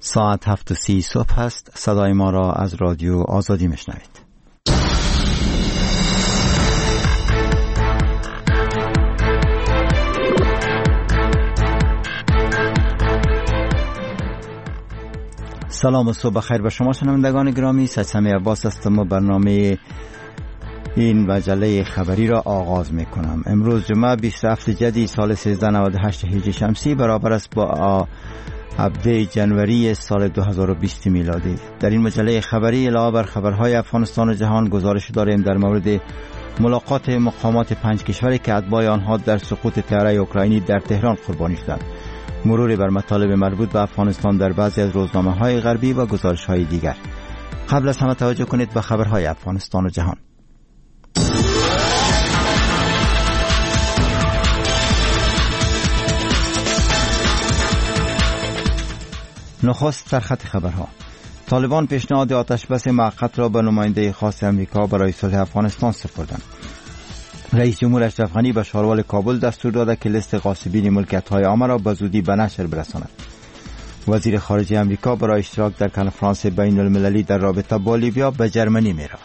ساعت 7:30 صبح است. صدای ما را از رادیو آزادی میشنوید. سلام و صبح بخیر به شما شنوندگان گرامی. سمی عباس هستم و برنامه این مجله خبری را آغاز می کنم. امروز جمعه 27 جدی سال 1398 هجری شمسی برابر است با 17 جنوری سال 2020 میلادی. در این مجله خبری علاوه بر خبرهای افغانستان و جهان گزارش داریم در مورد ملاقات مقامات 5 کشوری که اتباع آنها در سقوط طیاره اوکراینی در تهران قربانی شدند، مروری بر مطالب مربوط به افغانستان در بعضی از روزنامه‌های غربی و گزارش‌های دیگر. قبل از همه توجه کنید به خبرهای افغانستان و جهان. نخست سرخط خبرها. طالبان پیشنهاد آتشبس موقت را به نماینده خاص امریکا برای صلح افغانستان سپردند. رئیس جمهور اشرف غنی به شاروال کابل دستور داده که لیست غاصبین ملکیت‌های عامه را به زودی به نشر برساند. وزیر خارجه امریکا برای اشتراک در کنفرانس بین المللی در رابطه با لیبیا به جرمنی می‌رود.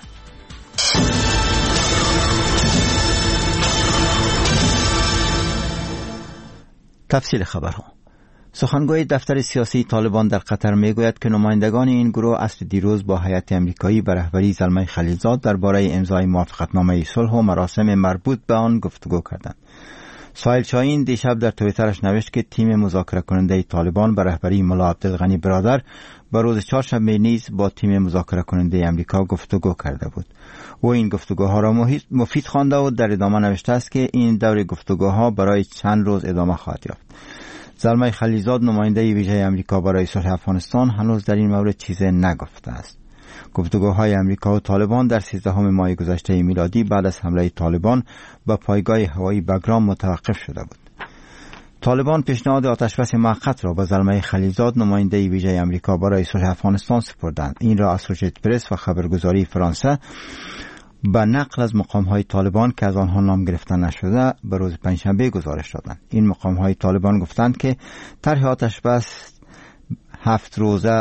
تفصیل خبرها. سخنگوی دفتر سیاسی طالبان در قطر میگوید که نمایندگان این گروه اصل دیروز با هیئت امریکایی به رهبری زلمه خلیلزاد درباره امضای موافقتنامه صلح و مراسم مربوط به آن گفتگو کردند. سایل شاهین دیشب در توییترش نوشت که تیم مذاکره کننده طالبان به رهبری ملا عبدالغنی برادر به روز چهارشنبه نیز با تیم مذاکره کننده امریکا گفتگو کرده بود. او این گفتگوها را مفید خوانده و در ادامه نوشته است که این دور گفتگوها برای چند روز ادامه خواهد یافت. زلمه خلیلزاد نماینده ویژه امریکا برای صلح افغانستان هنوز در این مورد چیزی نگفته است. گفتگوهای امریکا و طالبان در 13 ماه گذشته میلادی بعد از حمله طالبان به پایگاه هوایی بگرام متوقف شده بود. طالبان پیشنهاد آتشبس موقت را به زلمه خلیلزاد نماینده ویژه امریکا برای صلح افغانستان سپردند. این را اسوشیتد پرس و خبرگزاری فرانسه با نقل از مقام‌های طالبان که از آنها نام گرفته نشده به روز پنجشنبه گزارش دادند. این مقام‌های طالبان گفتند که طرح آتشبس 7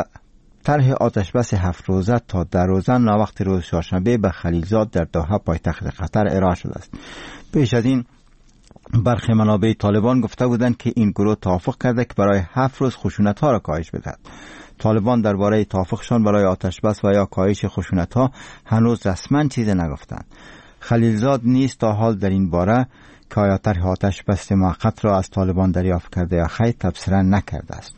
روزه تا 10 روزه ناوقت روز چهارشنبه به خلیلزاد در دوحه پایتخت قطر ارائه شده است. پیش از این برخی منابع طالبان گفته بودند که این گروه توافق کرده که برای 7 روز خشونت‌ها را کاهش بدهد. طالبان درباره توافقشان برای آتشبس و یا کاهش خشونت‌ها هنوز رسما چیزی نگفتند. خلیلزاد نیز تا حال در این باره که آیا طرح آتشبس موقت را از طالبان دریافت کرده یا خیر تبصره نکرده است.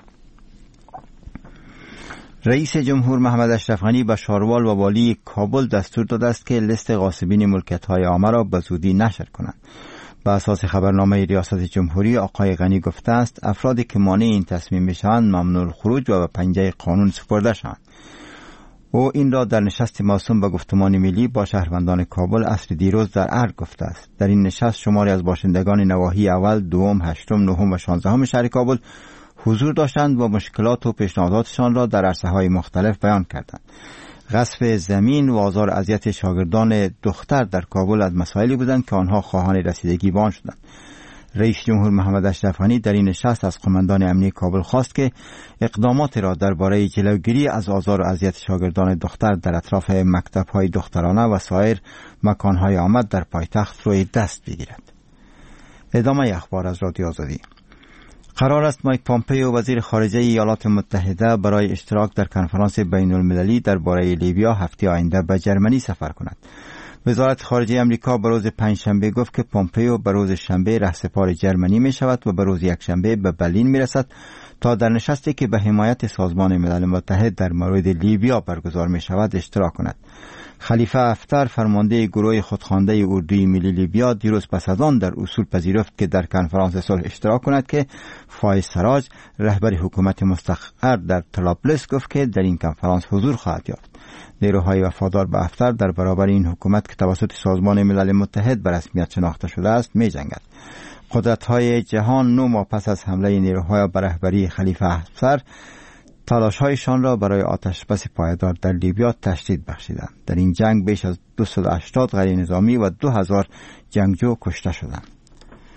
رئیس جمهور محمد اشرف غنی به شاروال و والی کابل دستور داده است که لیست غاصبین ملکیت‌های عامه را به زودی نشر کنند. به اساس خبرنامه ریاست جمهوری آقای غنی گفته است افرادی که مانع این تصمیم میشوند ممنوع الخروج و به پنجه قانون سپرده شوند. او این را در نشست موسوم به گفتمان ملی با شهروندان کابل عصر دیروز در ارگ گفته است. در این نشست شماری از باشندگان نواحی اول، دوم، هشتم، نهم و 16 شهر کابل حضور داشتند و مشکلات و پیشنهاداتشان را در عرصه‌های مختلف بیان کردند. غصب زمین و آزار اذیت شاگردان دختر در کابل از مسائلی بودند که آنها خواهان رسیدگی به آن شدند. رئیس جمهور محمد اشرف غنی در این نشست از قماندان امنیتی کابل خواست که اقدامات را درباره جلوگیری از آزار و اذیت شاگردان دختر در اطراف مکتب‌های دخترانه و سایر مکان‌های عامه در پایتخت روی دست بگیرد. ادامه اخبار از رادیو آزادی. قرار است مایک پامپئو وزیر خارجه ایالات متحده برای اشتراک در کنفرانس بین المللی درباره لیبیا هفته آینده به جرمنی سفر کند. وزارت خارجه امریکا به روز پنجشنبه گفت که پامپئو به روز شنبه رهسپار جرمنی می شود و به روز یکشنبه به برلین می رسد تا در نشستی که به حمایت سازمان ملل متحد در مورد لیبیا برگزار می شود اشتراک کند. خلیفه حفتر فرمانده گروه خودخوانده اردوی ملی لیبیا دیروز پس از آن در اصول پذیرفت که در کنفرانس صلح اشتراک کند که فایز سراج رهبر حکومت مستقر در طرابلس گفت که در این کنفرانس حضور خواهد یافت. نیروهای وفادار به حفتر در برابر این حکومت که توسط سازمان ملل متحد به رسمیت شناخته شده است می جنگد. قدرت‌های جهان 9 ماه پس از حمله نیروهای به رهبری خلیفه حفتر تلاش‌هایشان را برای آتشبس پایدار در لیبیا تشدید بخشیدند. در این جنگ بیش از 280 غیر نظامی و 2000 جنگجو کشته شدند.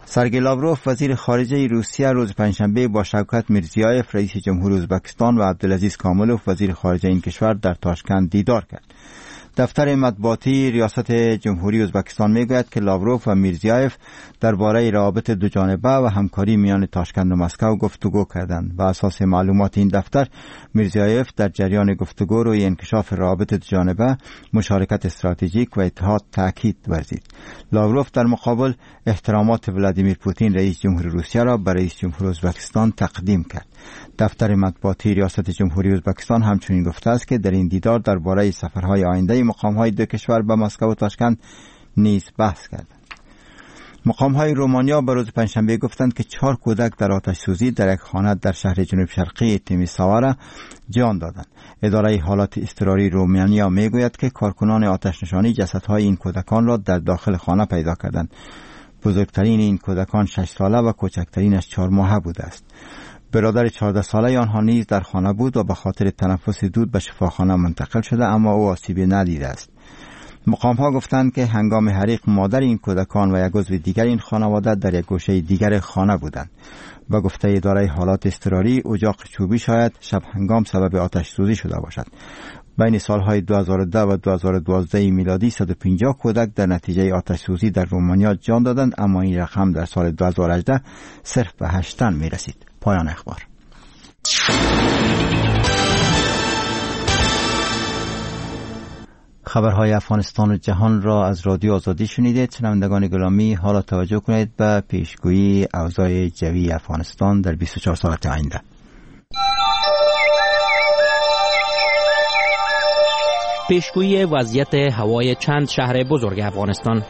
سرگئی لاوروف وزیر خارجه روسیه روز پنجشنبه با شوکت میرزیایف رئیس جمهوری ازبکستان و عبدالعزیز کاملوف وزیر خارجه این کشور در تاشکند دیدار کرد. دفتر مطبوعاتی ریاست جمهوری ازبکستان میگوید که لاوروف و میرزیایف درباره روابط دو جانبه و همکاری میان تاشکند و مسکو گفتگو کردند. بر اساس معلومات این دفتر، میرزیایف در جریان گفتگو روی انکشاف روابط دو جانبه، مشارکت استراتژیک و اتحاد تاکید ورزید. لاوروف در مقابل احترامات ولادیمیر پوتین رئیس جمهور روسیه را برای رئیس جمهور ازبکستان تقدیم کرد. دفتر مطبوعاتی ریاست جمهوری ازبکستان همچنین گفته است که در این دیدار درباره سفرهای آینده مقام‌های دو کشور به مسکو و تاشکند نیز بحث کردند. مقام‌های رومانیا به روز پنجشنبه گفتند که 4 کودک در آتش سوزی در یک خانه در شهر جنوب شرقی تیمیساوارا جان دادند. اداره حالات اضطراری رومانیا میگوید که کارکنان آتش نشانی جسدهای این کودکان را در داخل خانه پیدا کردند. بزرگترین این کودکان 6 ساله و کوچکترینش 4 ماهه بوده است. برادر 14 ساله آنها نیز در خانه بود و به خاطر تنفس دود به شفاخانه منتقل شده، اما او آسیبی ندیده است. مقام‌ها گفتند که هنگام حریق مادر این کودکان و یک عضو دیگر این خانواده در یک گوشه دیگر خانه بودند. با گفته اداره حالات اضطراری، اجاق چوبی شاید شب هنگام سبب آتش سوزی شده باشد. بین سالهای 2010 و 2012 میلادی 150 کودک در نتیجه آتش سوزی در رومانیا جان دادند، اما این رقم در سال 2018 صرف به 8 تن می رسید. پایان اخبار. خبرهای افغانستان و جهان را از رادیو آزادی شنیدید. شنوندگان گرامی، حالا توجه کنید به پیشگویی اوضاع جوی افغانستان در 24 ساعت آینده. پیشگویی وضعیت هوای چند شهر بزرگ افغانستان.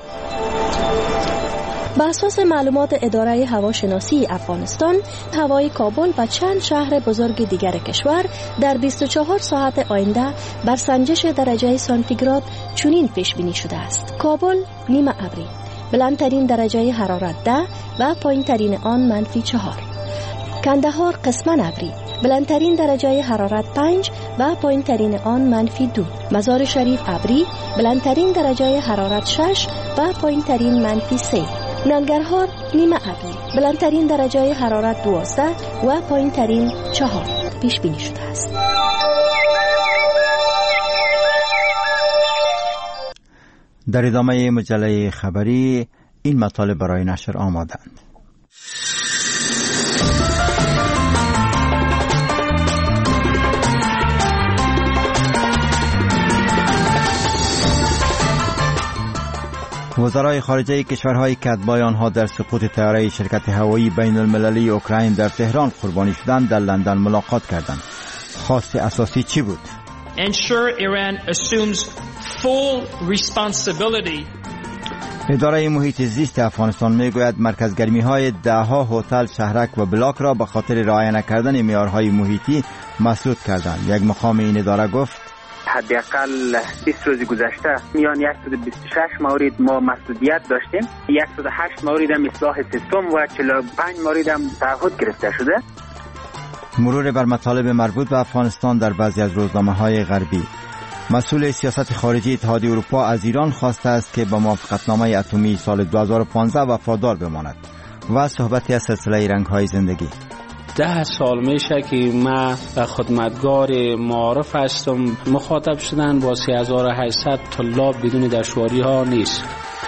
بر اساس معلومات اداره هواشناسی افغانستان، هوای کابل و چند شهر بزرگ دیگر کشور در 24 ساعت آینده بر سنجش درجه سانتیگراد چنین پیش بینی شده است: کابل نیمه ابری، بلندترین درجه حرارت 10 و پایینترین آن -4. کندهار قسما ابری، بلندترین درجه حرارت 5 و پایینترین آن -2. مزار شریف ابری، بلندترین درجه حرارت 6 و پایینترین -3. ننگرهار نیمه ابری، بلندترین درجه حرارت 12 و پایینترین 4 پیش بینی شده است. در ادامه مجله خبری این مطالب برای نشر آمادند. وزرای خارجه کشورهای که اتباع آنها در سقوط طیاره شرکت هوایی بین المللی اوکراین در تهران قربانی شدند در لندن ملاقات کردند. خواست اساسی چی بود؟ Ensure Iran assumes full responsibility. اداره محیط زیست افغانستان میگوید مرکزگرمی‌های ده‌ها هتل، شهرک و بلاک را به خاطر رعایت نکردن معیارهای محیطی مسدود کردند. یک مقام این اداره گفت حداقل 20 روز گذشته میان 126 مورد ما مسدودیت داشتیم، 108 مورد هم اصلاح سیستم و 45 مورد هم تعهد گرفته شده. مرور بر مطالب مربوط به افغانستان در بعضی از روزنامه‌های غربی. مسئول سیاست خارجی اتحادیه اروپا از ایران خواسته است که با موافقتنامه اتمی سال 2015 وفادار بماند و صحبتی از سلسله رنگ‌های زندگی. 10 سال میشه که من خدمتگار معارف هستم. مخاطب شدن با 3800 طلاب بدون دشواری ها نیست.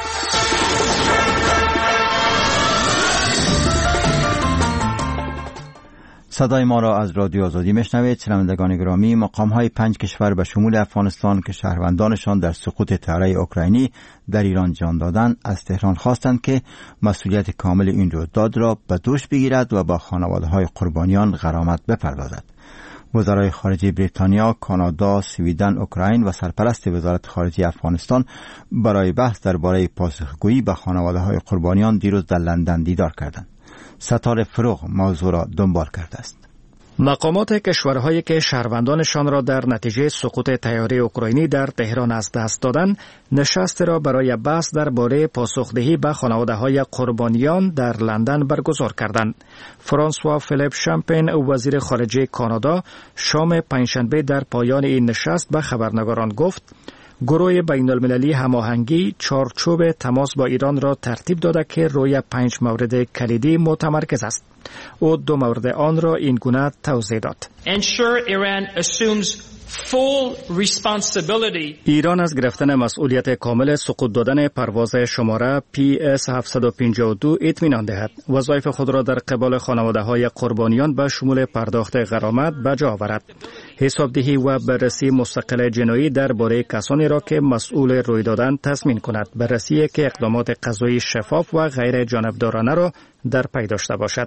صدای ما را از رادیو آزادی میشنوید. شنوندگان گرامی، مقام‌های 5 کشور به شمول افغانستان که شهروندانشان در سقوط طیاره اوکراینی در ایران جان دادند، از تهران خواستند که مسئولیت کامل این رویداد را به دوش بگیرد و با خانواده‌های قربانیان غرامت بپردازد. وزرای خارجه بریتانیا، کانادا، سویدن، اوکراین و سرپرست وزارت خارجه افغانستان برای بحث درباره پاسخگویی به خانواده‌های قربانیان دیروز در لندن دیدار کردند. ستاره فروغ موضوع را دنبال کرده است. مقامات کشورهایی که شهروندانشان را در نتیجه سقوط طیاره اوکراینی در تهران از دست دادند، نشست را برای بحث درباره پاسخدهی به خانواده‌های قربانیان در لندن برگزار کردند. فرانسوا فیلیپ شامپین، وزیر خارجه کانادا، شام پنجشنبه در پایان این نشست به خبرنگاران گفت: گروه بین المللی هماهنگی چارچوب تماس با ایران را ترتیب داده که روی 5 مورد کلیدی متمرکز است. او 2 مورد آن را این گونه توضیح داد. Ensure Iran assumes full responsibility. ایران از گرفتن مسئولیت کامل سقوط دادن پرواز شماره PS752 اطمینان دهد. وظایف خود را در قبال خانواده‌های قربانیان به شمول پرداخت غرامت به جا آورد. حسابدهی و بررسی مستقل جنایی درباره کسانی را که مسئول روی دادن تضمین کند. بررسی که اقدامات قضایی شفاف و غیر جانبدارانه را در پی داشته باشد.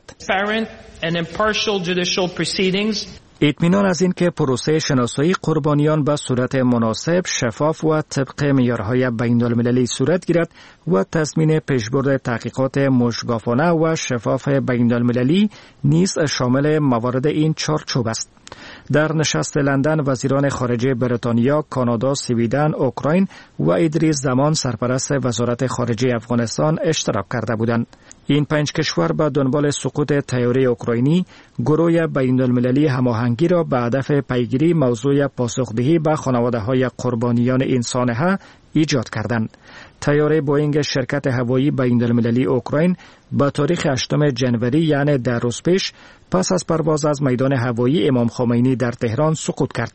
اطمینان از این که پروسه شناسایی قربانیان به صورت مناسب، شفاف و طبق معیارهای بین‌المللی صورت گیرد و تضمین پیشبرد تحقیقات مشرفانه و شفاف بین‌المللی نیز شامل موارد این چارچوب است. در نشست لندن وزیران خارجه بریتانیا، کانادا، سویدن، اوکراین و ادریس زمان سرپرست وزارت خارجه افغانستان اشتراک کرده بودند. این 5 کشور به دنبال سقوط طیاره اوکراینی گروه بین المللی هماهنگی را به هدف پیگیری موضوع پاسخدهی به خانواده‌های قربانیان این سانحه ایجاد کردند. طیاره بوئینگ شرکت هوایی بین المللی اوکراین با تاریخ 8 جنوری یعنی در روز پیش پس از پرواز از میدان هوایی امام خمینی در تهران سقوط کرد.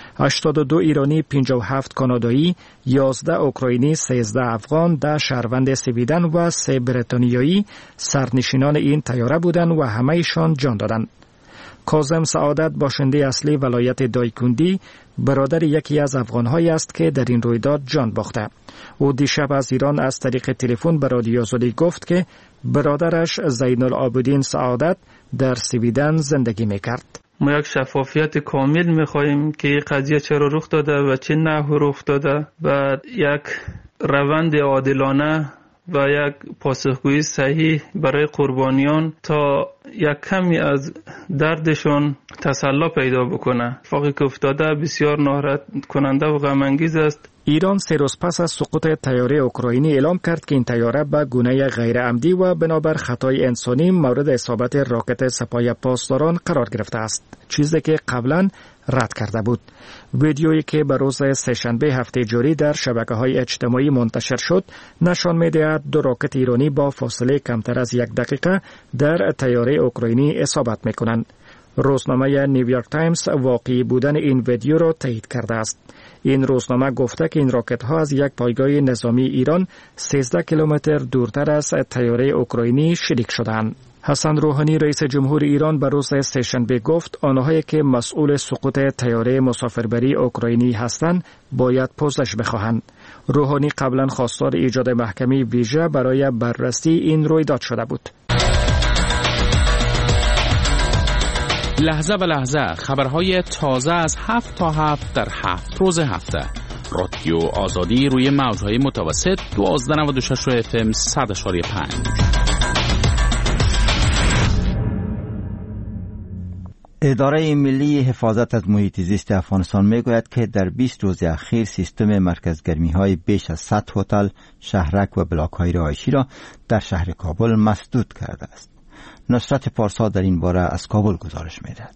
82 ایرانی، 57 کانادایی، 11 اوکراینی، 13 افغان، 10 شهروند سویدن و 3 بریتانیایی سرنشینان این طیاره بودند و همه ایشان جان دادند. کاظم سعادت باشنده اصلی ولایت دایکندی برادر یکی از افغان‌هایی است که در این رویداد جان باخته. او دیشب از ایران از طریق تلفن به رادیو آزادی گفت که برادرش زین العابدین سعادت در سویدن زندگی می‌کرد. ما یک شفافیت کامل می‌خواهیم که این قضیه چرا رخ داده و چه نحوی رخ داده و یک روند عادلانه و یک پاسخگویی صحیح برای قربانیان تا یک کمی از دردشون تسلا پیدا بکنه. اتفاقی که افتاده بسیار ناراحت کننده و غم انگیز است. ایران 3 روز پس از سقوط طیاره اوکراینی اعلام کرد که این طیاره به گونه غیر عمدی و بنابر خطای انسانی مورد اصابت راکت سپاه پاسداران قرار گرفته است، چیزی که قبلا رد کرده بود. ویدیویی که به روز سه‌شنبه هفته جاری در شبکه‌های اجتماعی منتشر شد نشان می‌دهد 2 راکت ایرانی با فاصله کمتر از 1 دقیقه در طیاره اوکراینی اصابت می‌کنند. روزنامه نیویورک تایمز واقعی بودن این ویدیو را تایید کرده است. این روزنامه گفته که این راکت ها از یک پایگاه نظامی ایران 13 کیلومتر دورتر از طیاره اوکراینی شلیک شدند. حسن روحانی رئیس جمهور ایران به روز سه‌شنبه گفت آنهایی که مسئول سقوط طیاره مسافربری اوکراینی هستند باید پوزش بخواهند. روحانی قبلا خواستار ایجاد محکمه ویژه برای بررسی این رویداد شده بود. لحظه به لحظه خبرهای تازه از 7 تا 7 در 7 روز هفته. رادیو آزادی روی موجهای متوسط 1296 FM 100.5. اداره ملی حفاظت از محیط زیست افغانستان میگوید که در 20 روز اخیر سیستم مرکزگرمی‌های بیش از 100 هتل، شهرک و بلاک‌های رهایشی را در شهر کابل مسدود کرده است. نصرت پارسا در این باره از کابل گزارش می‌دهد.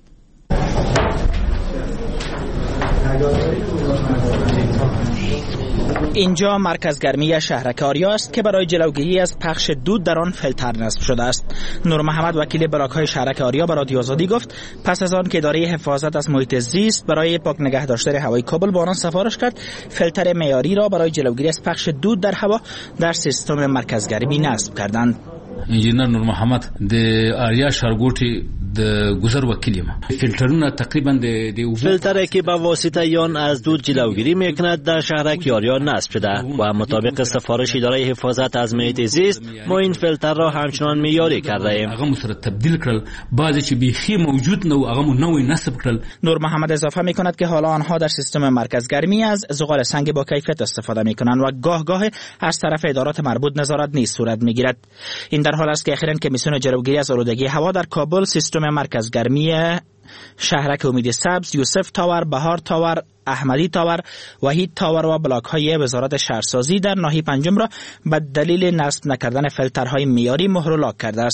اینجا مرکز گرمی شهرک آریا است که برای جلوگیری از پخش دود در آن فیلتر نصب شده است. نور محمد وکیل بلاک‌های شهرک آریا به رادیو آزادی گفت پس از آن که اداره حفاظت از محیط زیست برای پاک نگه داشتن هوای کابل با آن سفارش کرد، فیلتر معیاری را برای جلوگیری از پخش دود در هوا در سیستم مرکز گرمی نصب کردند. انجینر نور محمد د آریا ښارګوټي د گذر وکیل ما فیلترونه تقریبا د فیلتری که به واسطه آن از دود جلوگیری میکند در شهرک آریا نصب شده و مطابق سفارش اداره حفاظت از محیط زیست ما این فیلتر را همچنان معیاری کرده ایم. هغه سره تبدیل کړل بعضی چې بیخي موجود نو هغه نوې نصب کړل. نور محمد اضافه میکند که حالا آنها در سیستم مرکز گرمی از زغال سنگ با کیفیت استفاده میکنند و گاه گاه از طرف ادارات مربوط نظارت نیز صورت میگیرد. این در حال است که اخیراً کمیسیون جلوگیری از آلودگی هوا در کابل سیستم مرکز گرمی شهرک امید سبز، یوسف تاور، بهار تاور، احمدی تاور، وحید تاور و بلاک های وزارت شهرسازی در ناحیه پنجم را به دلیل نصب نکردن فیلترهای معیاری مهر و لاک کرده است.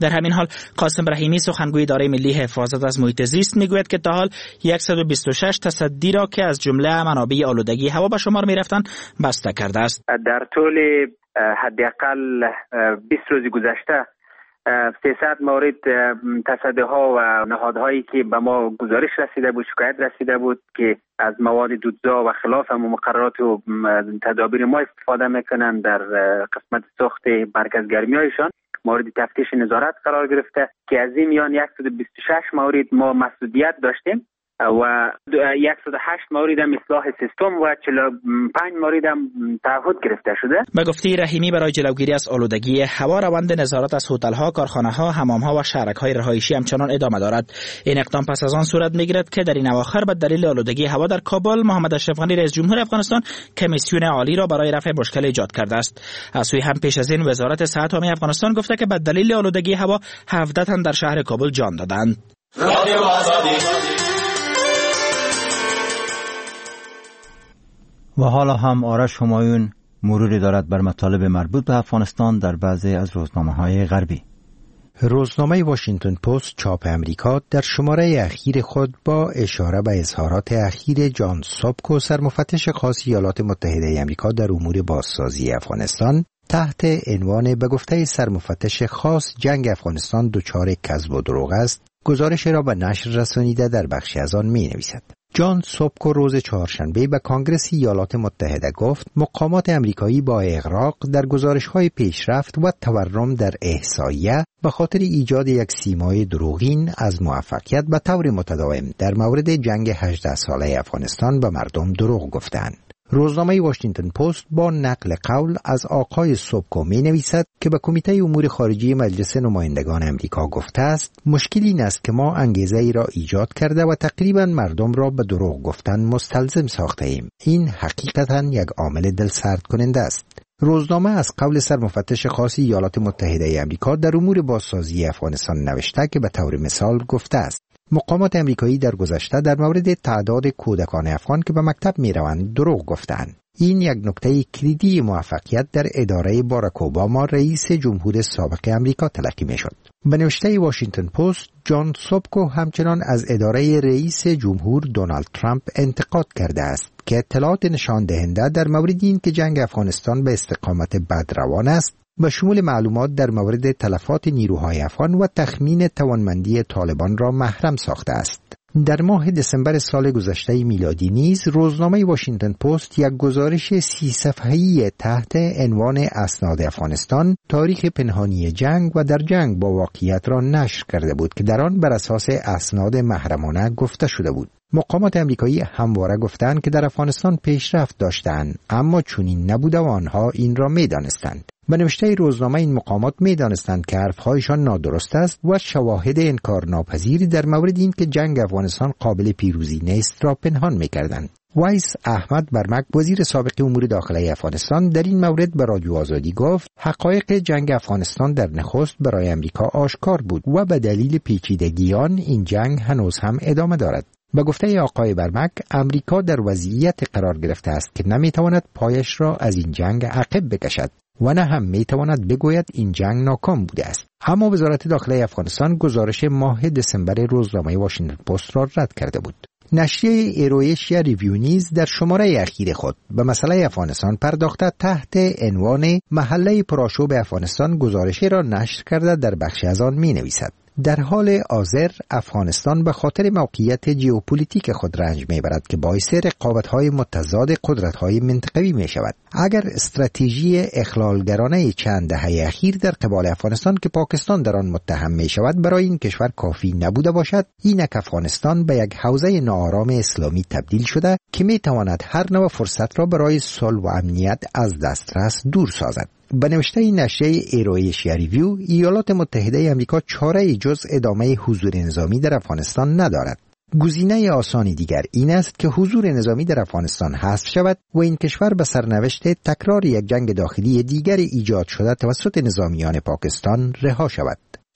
در همین حال قاسم رحیمی سخنگوی اداره ملی حفاظت از محیط زیست میگوید که تا حال 126 تصدی را که از جمله منابع آلودگی هوا به شمار میرفتند بسته کرده است. در طول حداقل 20 روز گذشته 300 مورد تصدیها و نهادهایی که به ما گزارش رسیده بود، شکایت رسیده بود که از مواد دودزا و خلاف مقررات و تدابیر ما استفاده میکنن در قسمت ساخت مرکز گرمی هایشان، مورد تفتیش نظارت قرار گرفته که از این میان 126 مورد ما مسئولیت داشتیم و 108 مورد هم اصلاح سیستم و 45 مورد هم تعهد گرفته شده. به گفته رحیمی برای جلوگیری از آلودگی هوا روند نظارت از هتل‌ها، کارخانه‌ها، حمام‌ها و شهرک‌های رهایشی همچنان ادامه دارد. این اقدام پس از آن صورت می‌گیرد که در این اواخر به دلیل آلودگی هوا در کابل محمد اشرف غنی رئیس جمهور افغانستان کمیسیون عالی را برای رفع مشکل ایجاد کرده است. از سوی هم پیش از این وزارت صحت عامه افغانستان گفته که به دلیل آلودگی هوا 17 تن در شهر کابل جان دادند. و حالا هم آرش همایون مروری دارد بر مطالب مربوط به افغانستان در بعضی از روزنامه‌های غربی. روزنامه واشنگتن پست چاپ امریکا در شماره اخیر خود با اشاره به اظهارات اخیر جان سوبکو، سرمفتش خاص ایالات متحده امریکا در امور بازسازی افغانستان، تحت عنوان به گفته سرمفتش خاص جنگ افغانستان دچار کذب و دروغ است، گزارش را به نشر رسانیده در بخشی از آن می‌نویسد. جان سوبکو روز چهارشنبه به کنگره ایالات متحده گفت مقامات امریکایی با اغراق در گزارش‌های پیشرفت و تورم در احصایه به خاطر ایجاد یک سیمای دروغین از موفقیت به طور متداوم در مورد جنگ 18 ساله افغانستان به مردم دروغ گفتند. روزنامه واشنگتن پست با نقل قول از آقای سوبکو می نویسد که به کمیته امور خارجی مجلس نمایندگان امریکا گفته است مشکل این است که ما انگیزه ای را ایجاد کرده و تقریبا مردم را به دروغ گفتن مستلزم ساخته ایم. این حقیقتا یک عامل دلسرد کننده است. روزنامه از قول سرمفتش خاص ایالات متحده امریکا در امور بازسازی افغانستان نوشته که به طور مثال گفته است مقامات امریکایی در گذشته در مورد تعداد کودکان افغان که به مکتب میروند دروغ گفتند. این یک نکته کلیدی موفقیت در اداره باراک اوباما رئیس جمهور سابق امریکا تلقی میشد. به نوشته واشنگتن پست، جان سوبکو همچنان از اداره رئیس جمهور دونالد ترامپ انتقاد کرده است که اطلاعات نشان دهنده در مورد این که جنگ افغانستان به استقامت بد روان است و شمول معلومات در مورد تلفات نیروهای افغان و تخمین توانمندی طالبان را محرم ساخته است. در ماه دسامبر سال گذشته میلادی نیز روزنامه واشنگتن پست یک گزارش 30 صفحه‌ای تحت عنوان اسناد افغانستان، تاریخ پنهانی جنگ و در جنگ با واقعیت را نشر کرده بود که در آن بر اساس اسناد محرمانه گفته شده بود. مقامات امریکایی همواره گفتند که در افغانستان پیشرفت داشتند، اما چنین نبوده و آنها این را می‌دانستند. به نوشته روزنامه این مقامات می‌دانستند که حرف‌هایشان نادرست است و شواهد انکارناپذیری در مورد این که جنگ افغانستان قابل پیروزی نیست را پنهان می‌کردند. وایس احمد برمک، وزیر سابق امور داخلی افغانستان، در این مورد به رادیو آزادی گفت حقایق جنگ افغانستان در نخست برای امریکا آشکار بود و به دلیل پیچیدگی آن این جنگ هنوز هم ادامه دارد. به گفته آقای برمک، امریکا در وضعیت قرار گرفته است که نمیتواند پایش را از این جنگ عقب بکشد و نه هم میتواند بگوید این جنگ ناکام بوده است. اما وزارت داخلی افغانستان گزارش ماه دسامبر روزنامه واشنگتن پست را رد کرده بود. نشریه ایرویشیا ریویو نیز در شماره اخیر خود به مسئله افغانستان پرداخته تحت عنوان محله پرآشوب افغانستان گزارشی را نشر کرده در بخش از آن می نویسد در حال حاضر افغانستان به خاطر موقعیت ژئوپلیتیک خود رنج میبرد که باعث رقابت‌های متضاد قدرت‌های منطقوی می‌شود. اگر استراتژی اخلالگرانه چند دهه اخیر در قبال افغانستان که پاکستان در آن متهم می‌شود برای این کشور کافی نبوده باشد، اینک افغانستان به یک حوزه ناآرام اسلامی تبدیل شده که می‌تواند هر نوع فرصت را برای صلح و امنیت از دسترس دور سازد. به نوشته نشریه ایرویشیا ریویو، ایالات متحده آمریکا چاره جز ادامه حضور نظامی در افغانستان ندارد. گزینه آسانی دیگر این است که حضور نظامی در افغانستان حذف شود و این کشور به سرنوشت تکرار یک جنگ داخلی دیگر ایجاد شده توسط نظامیان پاکستان رها شود.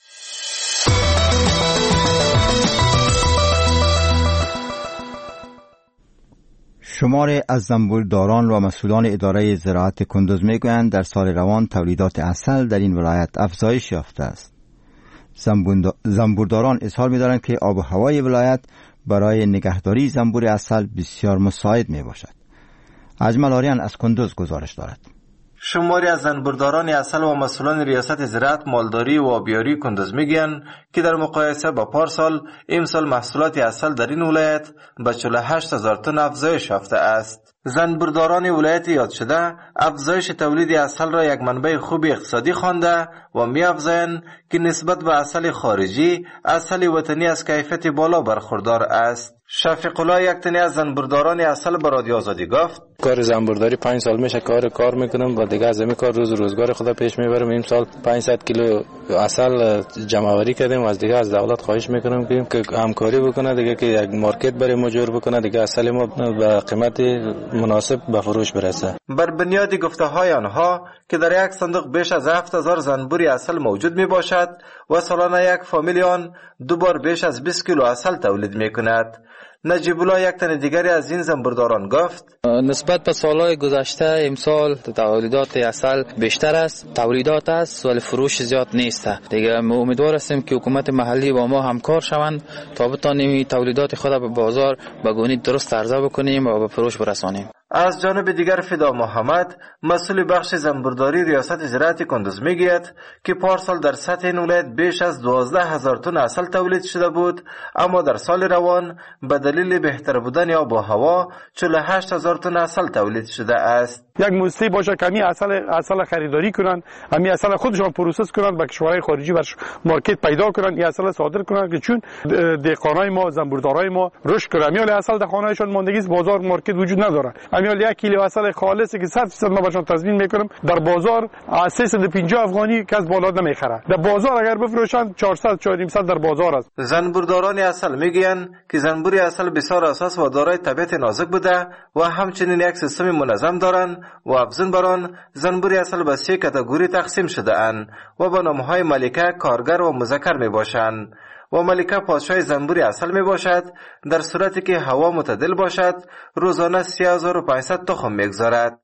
شمار از زنبولداران و مسئولان اداره زراعت کندوز میگویند در سال روان تولیدات عسل در این ولایت افزایش یافته است. زنبورداران اظهار می‌دارند که آب و هوای ولایت برای نگهداری زنبور عسل بسیار مساعد میباشد. اجمل آریان از کندوز گزارش دارد. شماری از زنبورداران عسل و مسئولان ریاست زراعت، مالداری و آبیاری کندوز میگن که در مقایسه با پارسال امسال محصولات عسل در این ولایت به 48,000 تن افزایش یافته است. زنبورداران ولایت یاد شده افزایش تولید عسل را یک منبع خوب اقتصادی خوانده و می‌افزایند که نسبت به عسل خارجی، عسل وطنی از کیفیت بالا برخوردار است. شفیق الله یک تنی از زنبورداران عسل به رادیو آزادی گفت: کار زنبورداری 5 سال میشه کار میکنم و دیگه از این کار روزگار خدا پیش میبرم. این سال 500 کیلو عسل جمع آوری کردیم و از دیگه از دولت خواهش میکنم که همکاری بکنه دیگه، که یک مارکت برای ما جور بکنه دیگه، عسل ما به قیمت مناسب به فروش برسه. بر بنیاد گفته‌های آنها که در یک صندوق بیش از 7000 زنبور عسل موجود می باشد و سالانه یک فامیل آن 2 بار بیش از 20 کیلو عسل تولید می کند. نجیب الله یک تن دیگری از این زنبورداران گفت: نسبت به سالهای گذشته امسال تولیدات عسل بیشتر است، تولیدات است ولی فروش زیاد نیست. دیگه امیدوار هستیم که حکومت محلی با ما همکار شوند تا بتانیم تولیدات خود به بازار به گونه درست عرضه بکنیم و به فروش برسانیم. از جانب دیگر فدا محمد، مسئول بخش زنبورداری ریاست زراعت کندوز میگوید که پارسال در سطح این ولایت بیش از 12,000 تن عسل تولید شده بود، اما در سال روان به دلیل بهتر بودن آب و هوا 48,000 تن عسل تولید شده است. یک موسسه باشه که عسل خریداری کنن، همین عسل خودشان پروسس کنن، به کشورهای خارجی برش مارکت پیدا کنن، این عسل صادر کنن که چون دهقانای ما، زنبوردارای ما رشد کنن. همین عسل در خانه‌شان ماندگی است، بازار مارکت وجود نداره. همین 1 کیلو عسل خالصی که 100% ما برشان تضمین میکنم در بازار 350 افغانی کس بالا نمیخره. در بازار اگر بفروشن 400 400 در بازار است. زنبورداران عسل میگن که زنبور عسل بسیار اساس و دارای طبیعت نازک بوده و همچنین یک سیستم منظم دارند و افزون بر آن زنبور عسل به 3 کاتگوری تقسیم شده اند و به نامهای ملکه، کارگر و مذکر می باشند. و ملکه پادشاه زنبور عسل می باشد در صورتی که هوا معتدل باشد، روزانه 3500 تخم می گذارد.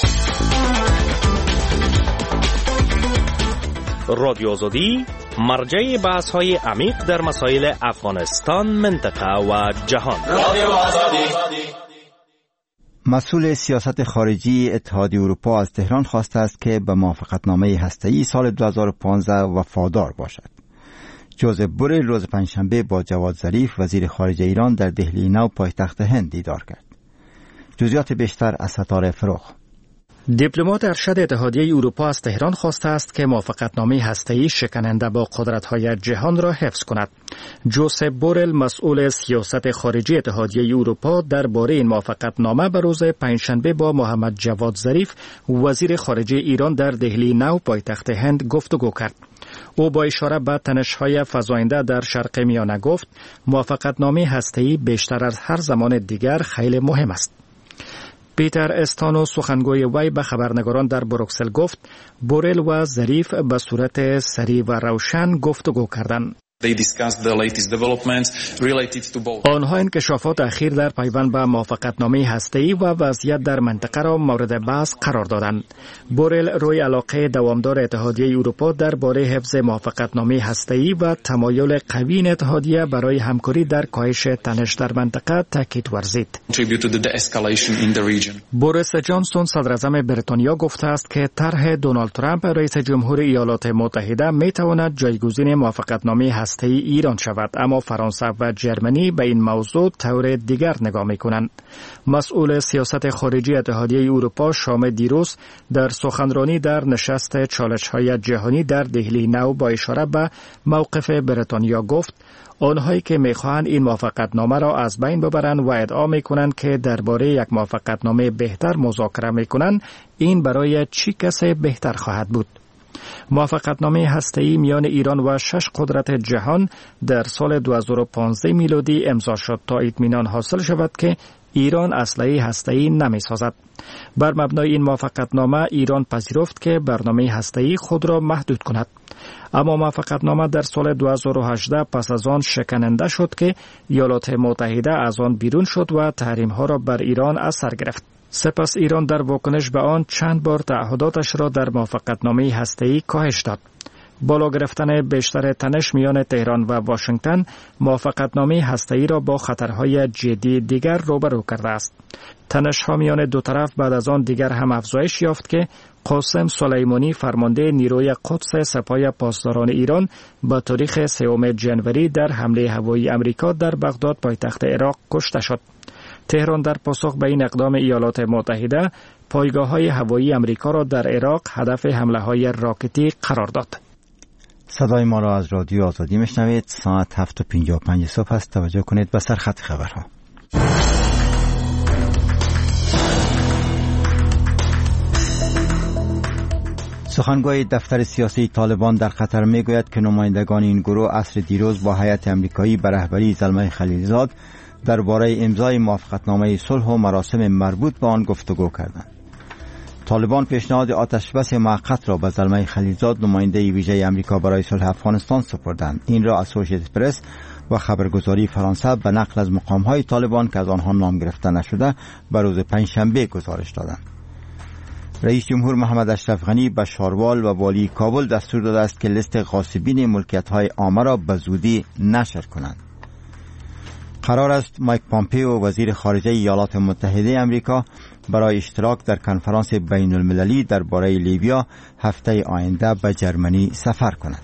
رادیو آزادی مرجع بحث های عمیق در مسائل افغانستان، منطقه و جهان. رادیو آزادی. مسئول سیاست خارجی اتحادیه اروپا از تهران خواسته است که به موافقتنامه هسته‌ای سال 2015 وفادار باشد. جوزف بوریل روز پنجشنبه با جواد ظریف وزیر خارجه ایران در دهلی نو پایتخت هند دیدار کرد. جزئیات بیشتر از ستاره فروغ. دیپلمات ارشد اتحادیه اروپا از تهران خواسته است که موافقتنامه هسته‌ای شکننده با قدرت‌های جهان را حفظ کند. جوزف بوریل مسئول سیاست خارجی اتحادیه اروپا درباره این موافقتنامه به روز پنجشنبه با محمد جواد ظریف وزیر خارجه ایران در دهلی نو پایتخت هند گفتگو کرد. او با اشاره به تنش‌های فزاینده در شرق میانه گفت موافقتنامه هسته‌ای بیشتر از هر زمان دیگر خیلی مهم است. پیتر استانو سخنگوی وی به خبرنگاران در بروکسل گفت بوریل و ظریف به صورت سریع و روشن گفتگو کردند. آنها انکشافات اخیر در پیوند به موافقتنامه هسته‌ای و وضعیت در منطقه را مورد بحث قرار دادند. بوریل روی علاقه دوامدار اتحادیه اروپا درباره حفظ موافقتنامه هسته‌ای و تمایل قوی این اتحادیه برای همکاری در کاهش تنش در منطقه تاکید ورزید. بوریس جانسون صدر اعظم بریتانیا گفته است که طرح دونالد ترامپ رئیس جمهور ایالات متحده میتواند جایگزین موافقتنامه هسته‌ای ایران شود، اما فرانسه و جرمنی به این موضوع طور دیگر نگاه می‌کنند. مسئول سیاست خارجی اتحادیه اروپا شام دیروز در سخنرانی در نشست چالش‌های جهانی در دهلی نو با اشاره به موقف بریتانیا گفت آنهایی که می‌خواهند این موافقتنامه را از بین ببرند و ادعا می‌کنند که درباره یک موافقتنامه بهتر مذاکره می‌کنند، این برای چه کسی بهتر خواهد بود؟ موافقتنامه هسته‌ای میان ایران و 6 قدرت جهان در سال 2015 میلادی امضا شد تا اطمینان حاصل شود که ایران اسلحه هسته‌ای نمی‌سازد. بر مبنای این موافقتنامه ایران پذیرفت که برنامه هسته‌ای خود را محدود کند. اما موافقتنامه در سال 2018 پس از آن شکننده شد که ایالات متحده از آن بیرون شد و تحریم‌ها را بر ایران اثر گرفت. سپس ایران در واکنش به آن چند بار تعهداتش را در موافقتنامه هسته‌ای کاهش داد. بالا گرفتن بیشتر تنش میان تهران و واشنگتن موافقتنامه هسته‌ای را با خطرهای جدی دیگر روبرو کرده است. تنش‌ها میان دو طرف بعد از آن دیگر هم افزایش یافت که قاسم سلیمانی فرمانده نیروی قدس سپاه پاسداران ایران با تاریخ 3 ژانویه در حمله هوایی امریکا در بغداد پایتخت عراق کشته شد. تهران در پاسخ به این اقدام ایالات متحده پایگاه‌های هوایی امریکا را در عراق هدف حمله‌های راکتی قرار داد. صدای ما را از رادیو آزادی میشنوید. ساعت 7:55 صبح است. توجه کنید به سرخط خبرها. سخنگوی دفتر سیاسی طالبان در قطر میگوید که نمایندگان این گروه عصر دیروز با هیئت آمریکایی به رهبری زلمه خلیلزاد درباره امضای موافقتنامه صلح و مراسم مربوط به آن گفتگو کردند. طالبان پیشنهاد آتشبس موقت را به زلمه خلیلزاد نماینده ویژه آمریکا برای صلح افغانستان سپردند. این را اسوسییتد پرس و خبرگزاری فرانسه به نقل از مقام‌های طالبان که از آنها نام گرفته نشده به روز پنجشنبه گزارش دادند. رئیس جمهور محمد اشرف غنی به شاروال و والی کابل دستور داده است که لیست غاصبین ملکیت‌های عامه را به زودی نشر کنند. قرار است مایک پامپئو وزیر خارجه ایالات متحده آمریکا برای اشتراک در کنفرانس بین المللی درباره لیبیا هفته آینده به جرمنی سفر کند.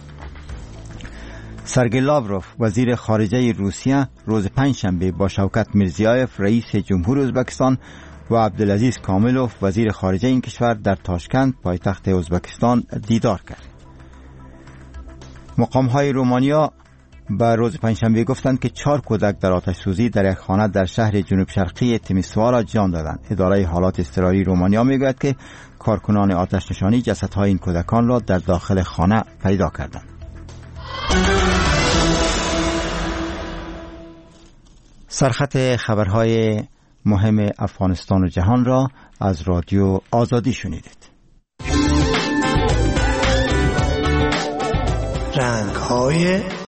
سرگئی لاوروف وزیر خارجه روسیه روز پنجشنبه با شوکت میرزیایف رئیس جمهور ازبکستان و عبدالعزیز کاملوف وزیر خارجه این کشور در تاشکند پایتخت ازبکستان دیدار کرد. مقام‌های رومانیا به روز پنجشنبه گفتند که 4 کودک در آتش سوزی در یک خانه در شهر جنوب شرقی تیمیسوارا جان دادند. اداره حالات اضطراری رومانیا میگوید که کارکنان آتش نشانی جسدهای این کودکان را در داخل خانه پیدا کردند. سرخط خبرهای مهم افغانستان و جهان را از رادیو آزادی شنیدید. رنگ‌های